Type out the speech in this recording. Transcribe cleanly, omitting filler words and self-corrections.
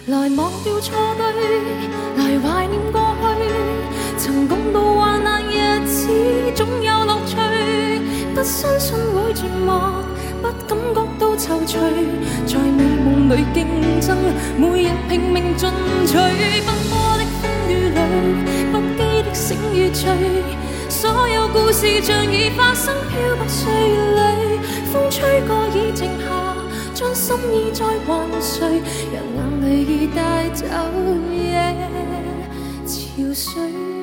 来忘掉错对，来怀念过去。曾共度患难日子，总有乐趣。不相信会绝望，不感觉到踌躇，在美梦里竞争，每日拼命进取。奔波的风雨里，不羁的醒與醉，所有故事像已發生，飄泊歲月里，風吹過已靜下，將心意再還誰，讓眼淚已帶走夜憔悴。